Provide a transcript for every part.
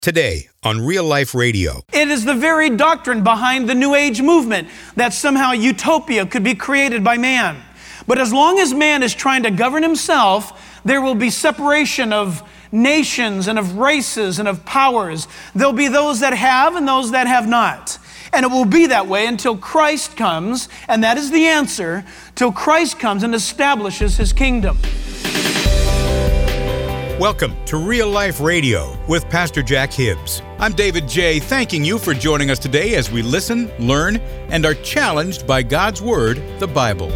Today on Real Life Radio. It is the very doctrine behind the New Age movement that somehow utopia could be created by man. But as long as man is trying to govern himself, there will be separation of nations and of races and of powers. There'll be those that have and those that have not. And it will be that way until Christ comes, and that is the answer, till Christ comes and establishes His kingdom. Welcome to Real Life Radio with Pastor Jack Hibbs. I'm David J., thanking you for joining us today as we listen, learn, and are challenged by God's Word, the Bible.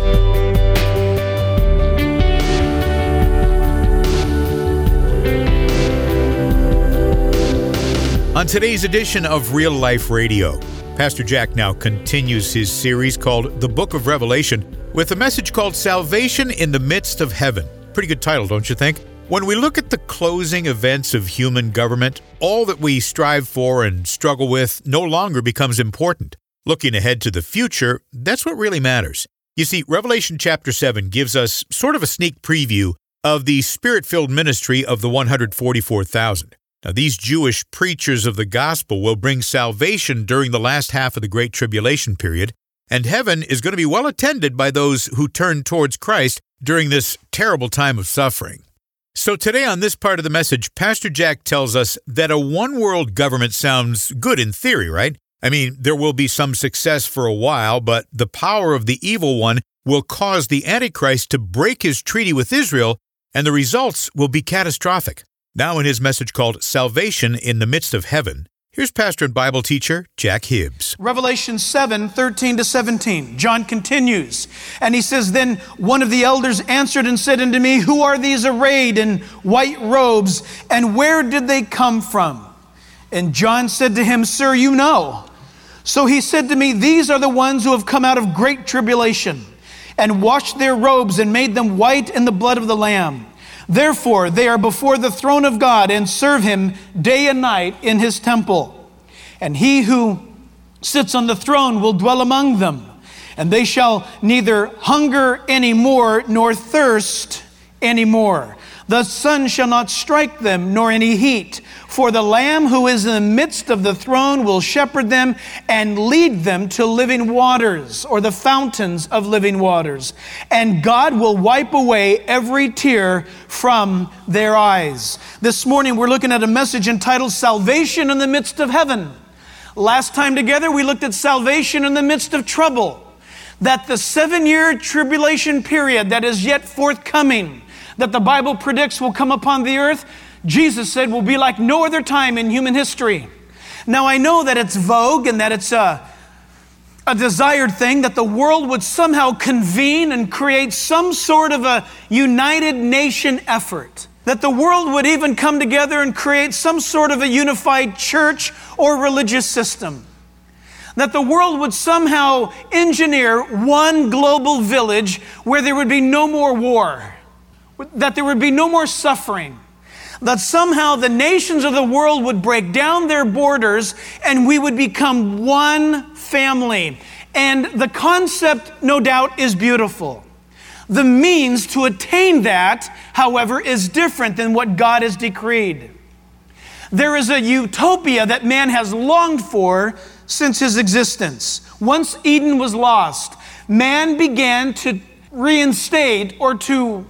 On today's edition of Real Life Radio, Pastor Jack now continues his series called The Book of Revelation with a message called Salvation in the Midst of Heaven. Pretty good title, don't you think? When we look at the closing events of human government, all that we strive for and struggle with no longer becomes important. Looking ahead to the future, that's what really matters. You see, Revelation chapter 7 gives us sort of a sneak preview of the Spirit-filled ministry of the 144,000. Now, these Jewish preachers of the gospel will bring salvation during the last half of the Great Tribulation period, and heaven is going to be well attended by those who turn towards Christ during this terrible time of suffering. So today on this part of the message, Pastor Jack tells us that a one-world government sounds good in theory, right? I mean, there will be some success for a while, but the power of the evil one will cause the Antichrist to break his treaty with Israel, and the results will be catastrophic. Now in his message called Salvation in the Midst of Heaven, here's pastor and Bible teacher Jack Hibbs. Revelation 7:13-17. John continues, and he says, "Then one of the elders answered and said unto me, Who are these arrayed in white robes, and where did they come from? And John said to him, Sir, you know. So he said to me, These are the ones who have come out of great tribulation, and washed their robes and made them white in the blood of the Lamb. Therefore, they are before the throne of God and serve Him day and night in His temple. And He who sits on the throne will dwell among them. And they shall neither hunger any more nor thirst any more. The sun shall not strike them, nor any heat. For the Lamb who is in the midst of the throne will shepherd them and lead them to living waters, or the fountains of living waters. And God will wipe away every tear from their eyes." This morning we're looking at a message entitled Salvation in the Midst of Heaven. Last time together we looked at salvation in the midst of trouble. That the 7-year tribulation period that is yet forthcoming, that the Bible predicts will come upon the earth, Jesus said will be like no other time in human history. Now I know that it's vogue and that it's a desired thing that the world would somehow convene and create some sort of a united nation effort. That the world would even come together and create some sort of a unified church or religious system. That the world would somehow engineer one global village where there would be no more war. That there would be no more suffering. That somehow the nations of the world would break down their borders and we would become one family. And the concept, no doubt, is beautiful. The means to attain that, however, is different than what God has decreed. There is a utopia that man has longed for since his existence. Once Eden was lost, man began to reinstate or to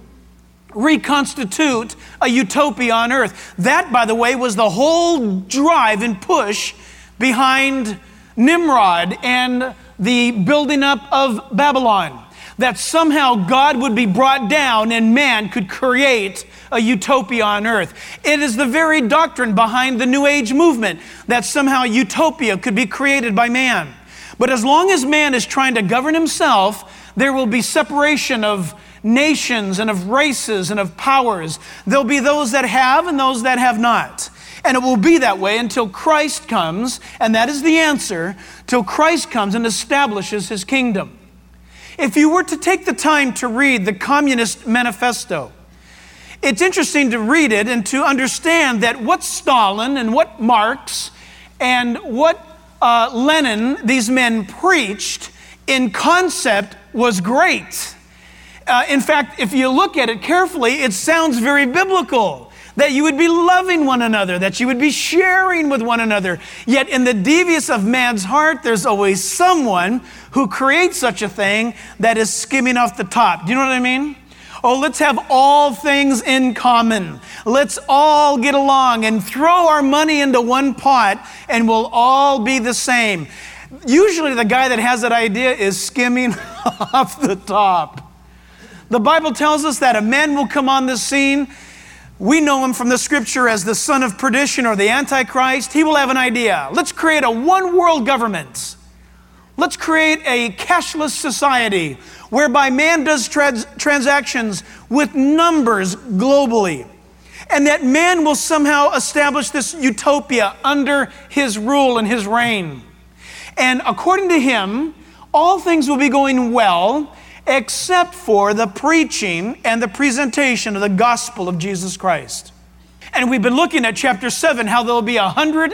reconstitute a utopia on earth. That, by the way, was the whole drive and push behind Nimrod and the building up of Babylon. That somehow God would be brought down and man could create a utopia on earth. It is the very doctrine behind the New Age movement that somehow utopia could be created by man. But as long as man is trying to govern himself, there will be separation of nations and of races and of powers. There'll be those that have and those that have not. And it will be that way until Christ comes, and that is the answer, till Christ comes and establishes His kingdom. If you were to take the time to read the Communist Manifesto, it's interesting to read it and to understand that what Stalin and what Marx and what Lenin, these men preached in concept was great. In fact, if you look at it carefully, it sounds very biblical. that you would be loving one another, that you would be sharing with one another. Yet in the devious of man's heart, there's always someone who creates such a thing that is skimming off the top. Do you know what I mean? Oh, let's have all things in common. Let's all get along and throw our money into one pot and we'll all be the same. Usually the guy that has that idea is skimming off the top. The Bible tells us that a man will come on the scene. We know him from the scripture as the son of perdition or the Antichrist. He will have an idea. Let's create a one world government. Let's create a cashless society whereby man does transactions with numbers globally. And that man will somehow establish this utopia under his rule and his reign. And according to him, all things will be going well except for the preaching and the presentation of the gospel of Jesus Christ. And we've been looking at chapter 7, how there will be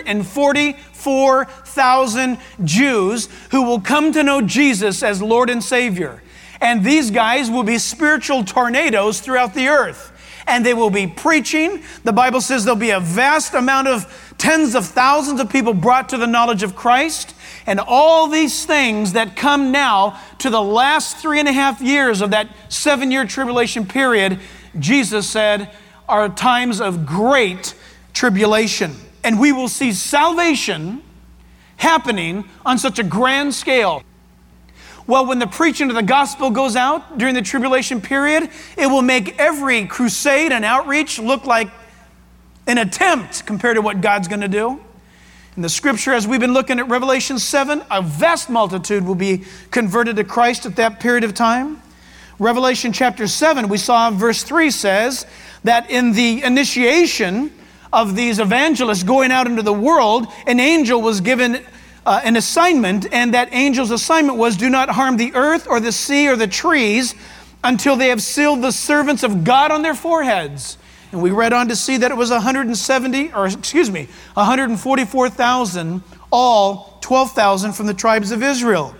144,000 Jews who will come to know Jesus as Lord and Savior. And these guys will be spiritual tornadoes throughout the earth. And they will be preaching. The Bible says there'll be a vast amount of tens of thousands of people brought to the knowledge of Christ. And all these things that come now to the last 3.5 years of that 7-year tribulation period, Jesus said, are times of great tribulation. And we will see salvation happening on such a grand scale. Well, when the preaching of the gospel goes out during the tribulation period, it will make every crusade and outreach look like an attempt compared to what God's going to do. In the scripture, as we've been looking at Revelation 7, a vast multitude will be converted to Christ at that period of time. Revelation chapter 7, we saw verse 3 says that in the initiation of these evangelists going out into the world, an angel was given an assignment, and that angel's assignment was, do not harm the earth or the sea or the trees until they have sealed the servants of God on their foreheads. And we read on to see that it was 144,000, all 12,000 from the tribes of Israel.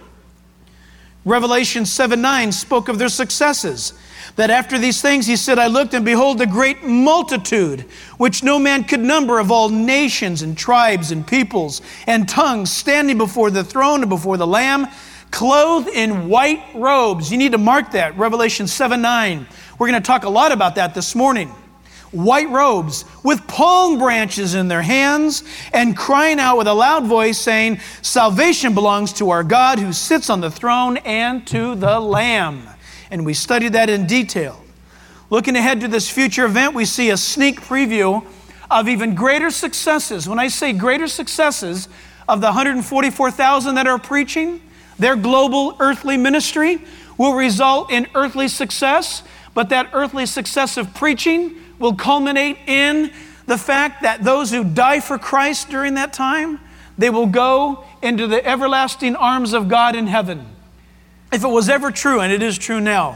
Revelation 7:9 spoke of their successes. That after these things he said, I looked and behold a great multitude, which no man could number, of all nations and tribes and peoples and tongues, standing before the throne and before the Lamb, clothed in white robes. You need to mark that, Revelation 7:9. We're going to talk a lot about that this morning. White robes with palm branches in their hands and crying out with a loud voice saying, salvation belongs to our God who sits on the throne and to the Lamb. And we studied that in detail. Looking ahead to this future event, we see a sneak preview of even greater successes. When I say greater successes of the 144,000 that are preaching, their global earthly ministry will result in earthly success, but that earthly success of preaching will culminate in the fact that those who die for Christ during that time, they will go into the everlasting arms of God in heaven. If it was ever true, and it is true now,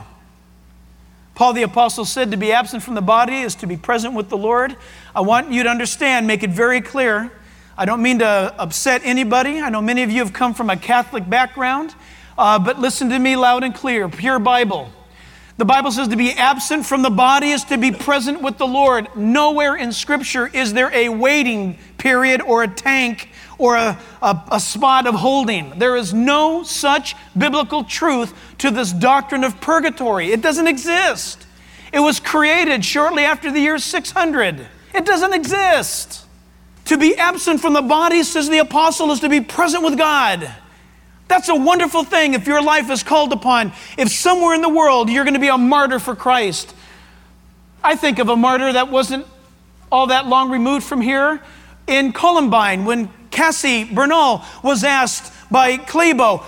Paul the Apostle said to be absent from the body is to be present with the Lord. I want you to understand, make it very clear. I don't mean to upset anybody. I know many of you have come from a Catholic background, but listen to me loud and clear, pure Bible. The Bible says to be absent from the body is to be present with the Lord. Nowhere in Scripture is there a waiting period or a tank or a spot of holding. There is no such biblical truth to this doctrine of purgatory. It doesn't exist. It was created shortly after the year 600. It doesn't exist. To be absent from the body, says the apostle, is to be present with God. That's a wonderful thing if your life is called upon. If somewhere in the world you're going to be a martyr for Christ. I think of a martyr that wasn't all that long removed from here. In Columbine, when Cassie Bernal was asked by Klebo,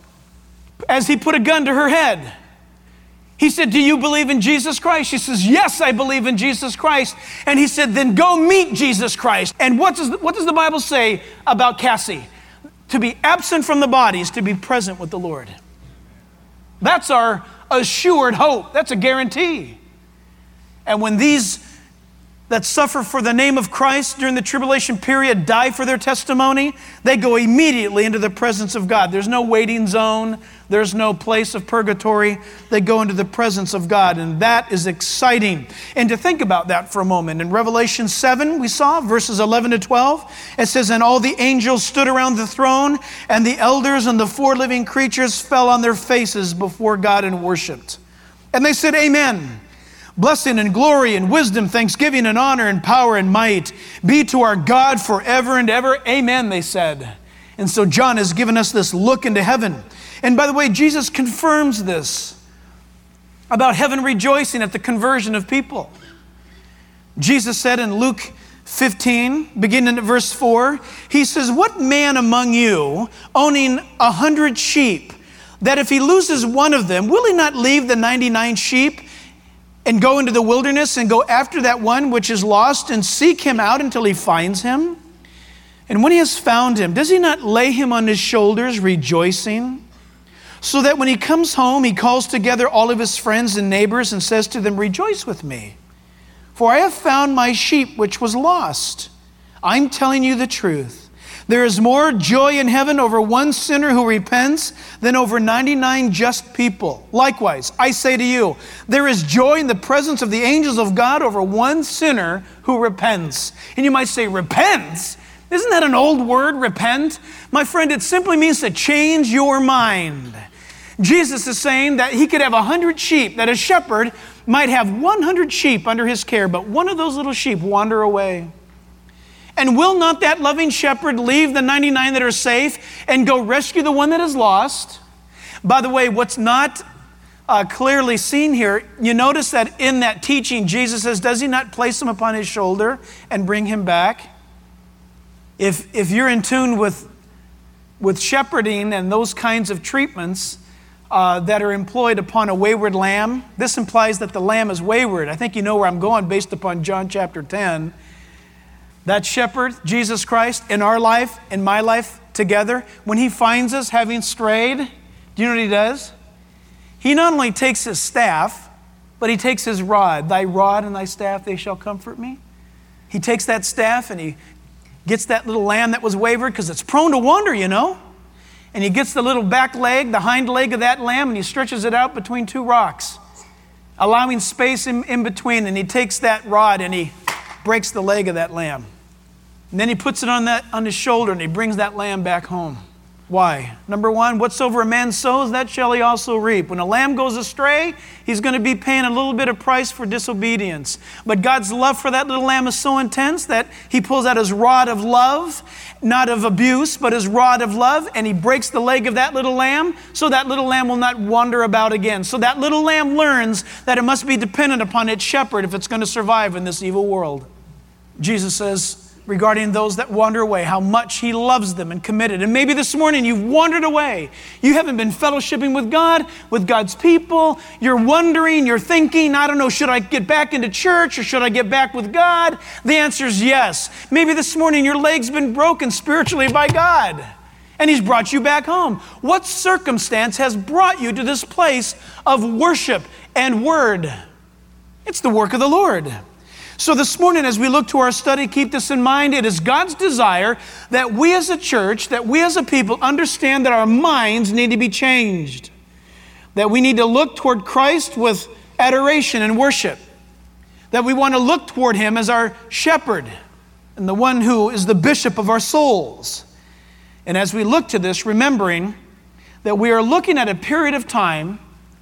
as he put a gun to her head, he said, do you believe in Jesus Christ? She says, yes, I believe in Jesus Christ. And he said, then go meet Jesus Christ. And what does the Bible say about Cassie? To be absent from the body is to be present with the Lord. That's our assured hope. That's a guarantee. And when these that suffer for the name of Christ during the tribulation period, die for their testimony, they go immediately into the presence of God. There's no waiting zone. There's no place of purgatory. They go into the presence of God, and that is exciting. And to think about that for a moment, in Revelation 7, we saw verses 11 to 12, it says, "And all the angels stood around the throne, and the elders and the 4 living creatures fell on their faces before God and worshiped. And they said, Amen. Blessing and glory and wisdom, thanksgiving and honor and power and might be to our God forever and ever. Amen," they said. And so John has given us this look into heaven. And by the way, Jesus confirms this about heaven rejoicing at the conversion of people. Jesus said in Luke 15, beginning at verse 4, he says, "What man among you, owning 100 sheep, that if he loses one of them, will he not leave the 99 sheep and go into the wilderness and go after that one which is lost and seek him out until he finds him? And when he has found him, does he not lay him on his shoulders, rejoicing? So that when he comes home, he calls together all of his friends and neighbors and says to them, 'Rejoice with me, for I have found my sheep which was lost.' I'm telling you the truth. There is more joy in heaven over one sinner who repents than over 99 just people. Likewise, I say to you, there is joy in the presence of the angels of God over one sinner who repents." And you might say, repents? Isn't that an old word, repent? My friend, it simply means to change your mind. Jesus is saying that he could have 100 sheep, that a shepherd might have 100 sheep under his care, but one of those little sheep wander away. And will not that loving shepherd leave the 99 that are safe and go rescue the one that is lost? By the way, what's not clearly seen here, you notice that in that teaching, Jesus says, does he not place him upon his shoulder and bring him back? If you're in tune with shepherding and those kinds of treatments that are employed upon a wayward lamb, this implies that the lamb is wayward. I think you know where I'm going based upon John chapter 10. That shepherd, Jesus Christ, in our life, in my life together, when he finds us having strayed, do you know what he does? He not only takes his staff, but he takes his rod. "Thy rod and thy staff, they shall comfort me." He takes that staff and he gets that little lamb that was wayward, because it's prone to wander, you know. And he gets the little back leg, the hind leg of that lamb, and he stretches it out between 2 rocks, allowing space in between. And he takes that rod and he breaks the leg of that lamb. And then he puts it on his shoulder and he brings that lamb back home. Why? Number one, whatsoever a man sows, that shall he also reap. When a lamb goes astray, he's going to be paying a little bit of price for disobedience. But God's love for that little lamb is so intense that he pulls out his rod of love, not of abuse, but his rod of love, and he breaks the leg of that little lamb so that little lamb will not wander about again. So that little lamb learns that it must be dependent upon its shepherd if it's going to survive in this evil world. Jesus says, regarding those that wander away, how much he loves them and committed. And maybe this morning you've wandered away. You haven't been fellowshipping with God, with God's people. You're wondering, you're thinking, I don't know, should I get back into church or should I get back with God? The answer is yes. Maybe this morning your leg's been broken spiritually by God and he's brought you back home. What circumstance has brought you to this place of worship and word? It's the work of the Lord. So this morning, as we look to our study, keep this in mind. It is God's desire that we as a church, that we as a people understand that our minds need to be changed. That we need to look toward Christ with adoration and worship. That we want to look toward him as our shepherd and the one who is the bishop of our souls. And as we look to this, remembering that we are looking at a period of time,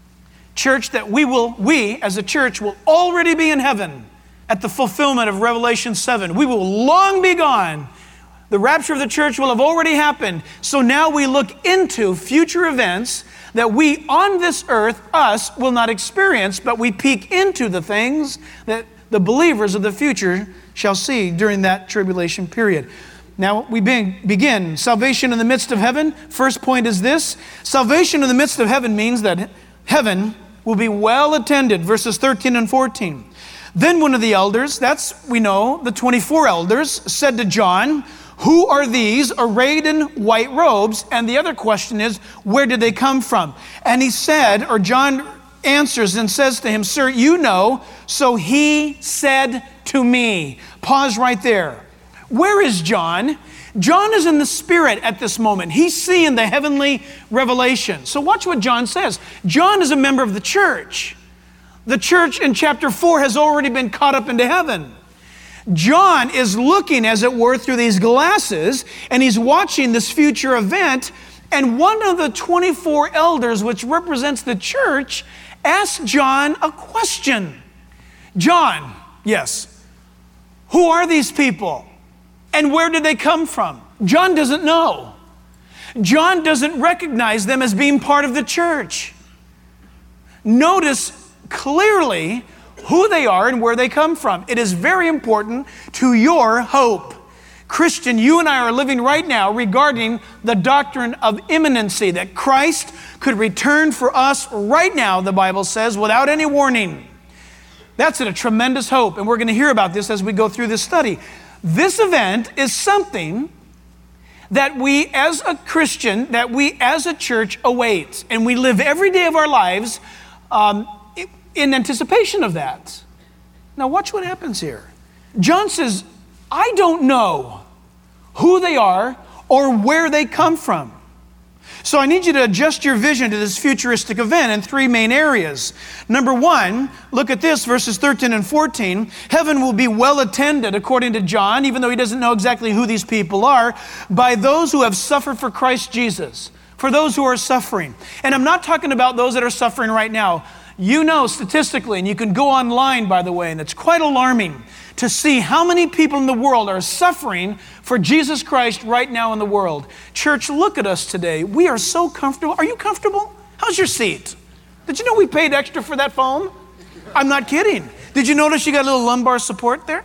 church, that we as a church will already be in heaven at the fulfillment of Revelation 7. We will long be gone. The rapture of the church will have already happened. So now we look into future events that we on this earth, us, will not experience, but we peek into the things that the believers of the future shall see during that tribulation period. Now we begin salvation in the midst of heaven. First point is this: salvation in the midst of heaven means that heaven will be well attended. Verses 13 and 14. Then one of the elders, we know, the 24 elders, said to John, "Who are these arrayed in white robes?" And the other question is, where did they come from? And he said, or John answers and says to him, "Sir, you know." So he said to me. Pause right there. Where is John? John is in the Spirit at this moment. He's seeing the heavenly revelation. So watch what John says. John is a member of the church. The church in chapter 4 has already been caught up into heaven. John is looking, as it were, through these glasses, and he's watching this future event, and one of the 24 elders, which represents the church, asks John a question. John, yes, who are these people? And where did they come from? John doesn't know. John doesn't recognize them as being part of the church. Notice clearly who they are and where they come from. It is very important to your hope. Christian, you and I are living right now regarding the doctrine of imminency, that Christ could return for us right now, the Bible says, without any warning. That's a tremendous hope, and we're going to hear about this as we go through this study. This event is something that we as a Christian, that we as a church await, and we live every day of our lives in anticipation of that. Now watch what happens here. John says, I don't know who they are or where they come from. So I need you to adjust your vision to this futuristic event in three main areas. Number one, look at this, verses 13 and 14. Heaven will be well attended, according to John, even though he doesn't know exactly who these people are, by those who have suffered for Christ Jesus, for those who are suffering. And I'm not talking about those that are suffering right now. You know statistically, and you can go online, by the way, and it's quite alarming to see how many people in the world are suffering for Jesus Christ right now in the world. Church, look at us today. We are so comfortable. Are you comfortable? How's your seat? Did you know we paid extra for that foam? I'm not kidding. Did you notice you got a little lumbar support there?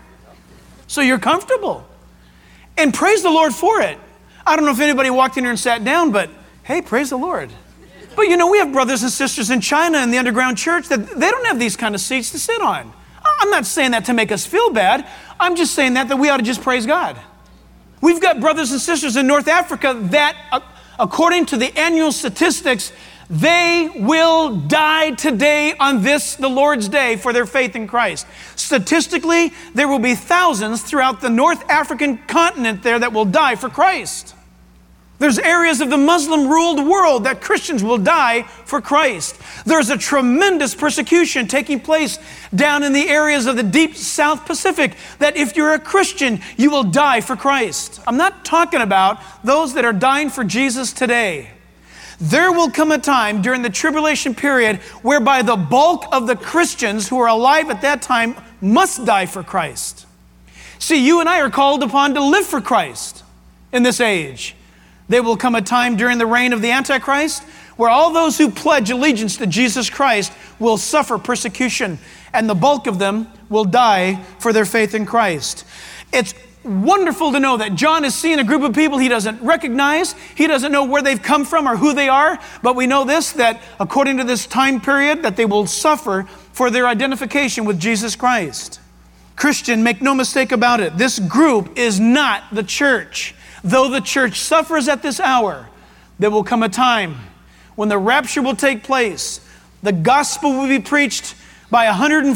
So you're comfortable. And praise the Lord for it. I don't know if anybody walked in here and sat down, but hey, praise the Lord. But you know, we have brothers and sisters in China in the underground church that they don't have these kind of seats to sit on. I'm not saying that to make us feel bad. I'm just saying that we ought to just praise God. We've got brothers and sisters in North Africa that, according to the annual statistics, they will die today on this, the Lord's Day, for their faith in Christ. Statistically, there will be thousands throughout the North African continent there that will die for Christ. There's areas of the Muslim-ruled world that Christians will die for Christ. There's a tremendous persecution taking place down in the areas of the deep South Pacific that if you're a Christian, you will die for Christ. I'm not talking about those that are dying for Jesus today. There will come a time during the tribulation period whereby the bulk of the Christians who are alive at that time must die for Christ. See, you and I are called upon to live for Christ in this age. There will come a time during the reign of the Antichrist where all those who pledge allegiance to Jesus Christ will suffer persecution, and the bulk of them will die for their faith in Christ. It's wonderful to know that John is seeing a group of people he doesn't recognize. He doesn't know where they've come from or who they are, but we know this, that according to this time period, that they will suffer for their identification with Jesus Christ. Christian, make no mistake about it, this group is not the church. Though the church suffers at this hour, there will come a time when the rapture will take place. The gospel will be preached by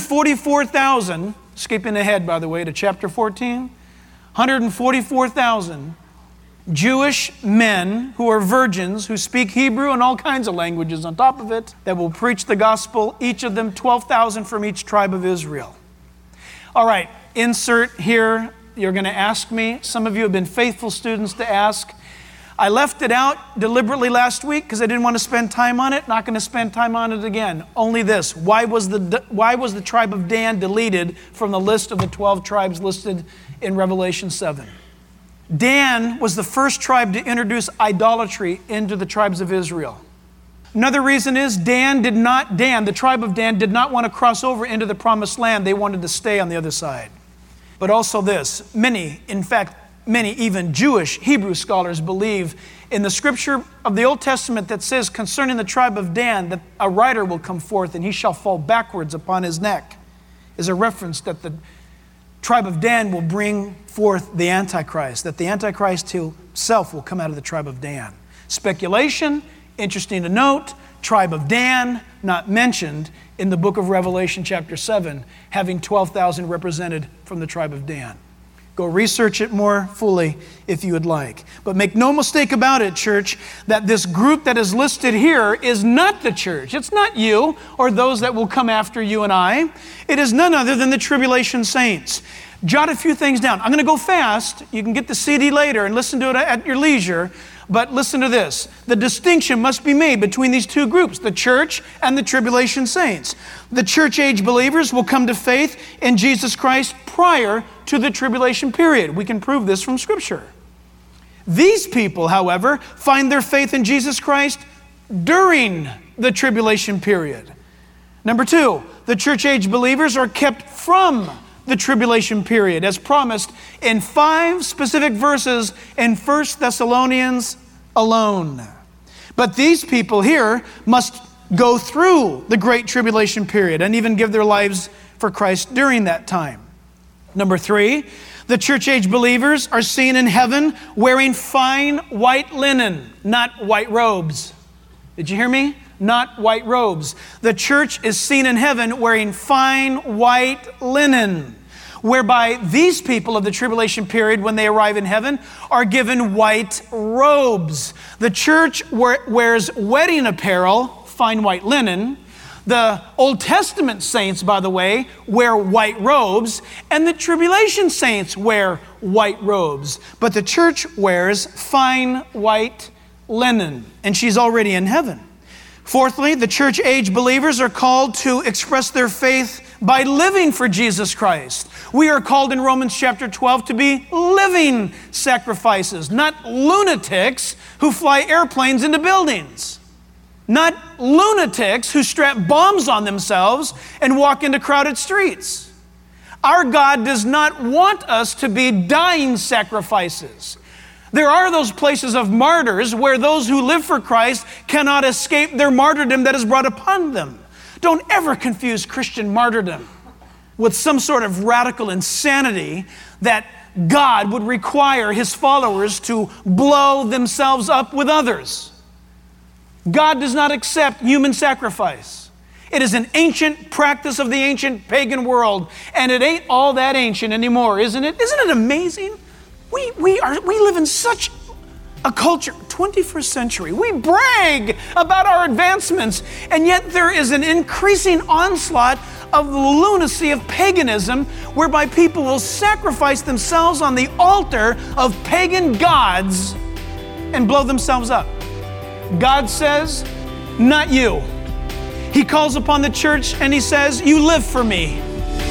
144,000, skipping ahead, by the way, to chapter 14, 144,000 Jewish men who are virgins, who speak Hebrew and all kinds of languages on top of it, that will preach the gospel, each of them 12,000 from each tribe of Israel. All right, insert here. You're going to ask me. Some of you have been faithful students to ask. I left it out deliberately last week because I didn't want to spend time on it. Not going to spend time on it again. Only this. Why was the tribe of Dan deleted from the list of the 12 tribes listed in Revelation 7? Dan was the first tribe to introduce idolatry into the tribes of Israel. Another reason is the tribe of Dan did not want to cross over into the promised land. They wanted to stay on the other side. But also this, many even Jewish Hebrew scholars believe in the scripture of the Old Testament that says concerning the tribe of Dan that a rider will come forth and he shall fall backwards upon his neck, is a reference that the tribe of Dan will bring forth the Antichrist, that the Antichrist himself will come out of the tribe of Dan. Speculation, interesting to note, tribe of Dan not mentioned in the book of Revelation chapter 7, having 12,000 represented from the tribe of Dan. Go research it more fully if you would like. But make no mistake about it, church, that this group that is listed here is not the church. It's not you or those that will come after you and I. It is none other than the tribulation saints. Jot a few things down. I'm going to go fast. You can get the CD later and listen to it at your leisure. But listen to this. The distinction must be made between these two groups, the church and the tribulation saints. The church-age believers will come to faith in Jesus Christ prior to the tribulation period. We can prove this from Scripture. These people, however, find their faith in Jesus Christ during the tribulation period. Number two, the church-age believers are kept from the tribulation period, as promised in 5 specific verses in 1 Thessalonians alone. But these people here must go through the great tribulation period and even give their lives for Christ during that time. Number 3, the church-age believers are seen in heaven wearing fine white linen, not white robes. Did you hear me? Not white robes. The church is seen in heaven wearing fine white linen, whereby these people of the tribulation period, when they arrive in heaven, are given white robes. The church wears wedding apparel, fine white linen. The Old Testament saints, by the way, wear white robes, and the tribulation saints wear white robes. But the church wears fine white linen, and she's already in heaven. Fourthly, the church-age believers are called to express their faith by living for Jesus Christ. We are called in Romans chapter 12 to be living sacrifices, not lunatics who fly airplanes into buildings, not lunatics who strap bombs on themselves and walk into crowded streets. Our God does not want us to be dying sacrifices. There are those places of martyrs where those who live for Christ cannot escape their martyrdom that is brought upon them. Don't ever confuse Christian martyrdom with some sort of radical insanity that God would require His followers to blow themselves up with others. God does not accept human sacrifice. It is an ancient practice of the ancient pagan world, and it ain't all that ancient anymore, isn't it? Isn't it amazing? We live in such a culture, 21st century. We brag about our advancements, and yet there is an increasing onslaught of the lunacy of paganism, whereby people will sacrifice themselves on the altar of pagan gods and blow themselves up. God says, not you. He calls upon the church and He says, you live for me.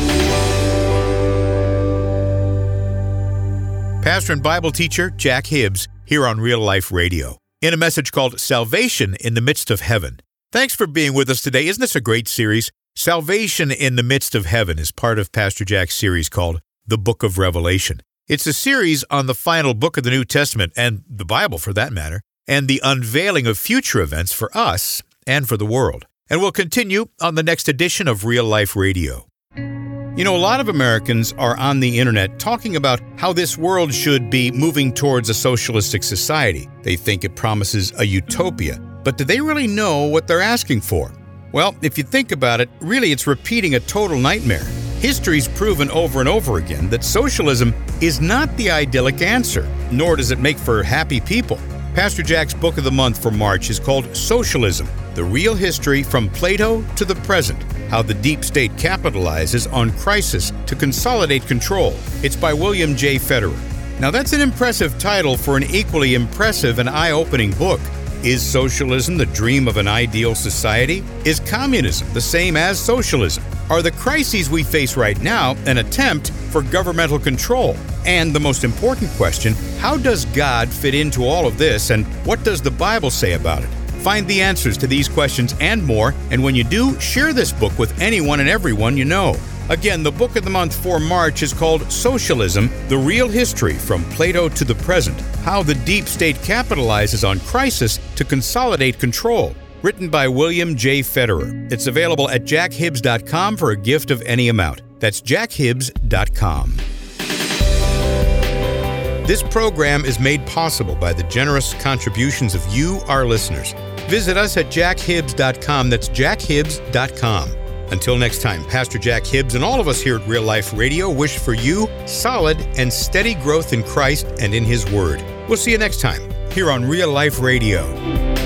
Pastor and Bible teacher Jack Hibbs here on Real Life Radio in a message called Salvation in the Midst of Heaven. Thanks for being with us today. Isn't this a great series? Salvation in the Midst of Heaven is part of Pastor Jack's series called The Book of Revelation. It's a series on the final book of the New Testament, and the Bible for that matter, and the unveiling of future events for us and for the world. And we'll continue on the next edition of Real Life Radio. You know, a lot of Americans are on the internet talking about how this world should be moving towards a socialistic society. They think it promises a utopia. But do they really know what they're asking for? Well, if you think about it, really it's repeating a total nightmare. History's proven over and over again that socialism is not the idyllic answer, nor does it make for happy people. Pastor Jack's book of the month for March is called Socialism, the Real History from Plato to the Present, How the Deep State Capitalizes on Crisis to Consolidate Control. It's by William J. Federer. Now that's an impressive title for an equally impressive and eye-opening book. Is socialism the dream of an ideal society? Is communism the same as socialism? Are the crises we face right now an attempt for governmental control? And the most important question, how does God fit into all of this, and what does the Bible say about it? Find the answers to these questions and more, and when you do, share this book with anyone and everyone you know. Again, the book of the month for March is called Socialism, the Real History from Plato to the Present, How the Deep State Capitalizes on Crisis to Consolidate Control, written by William J. Federer. It's available at jackhibbs.com for a gift of any amount. That's jackhibbs.com. This program is made possible by the generous contributions of you, our listeners. Visit us at jackhibbs.com. That's jackhibbs.com. Until next time, Pastor Jack Hibbs and all of us here at Real Life Radio wish for you solid and steady growth in Christ and in His Word. We'll see you next time here on Real Life Radio.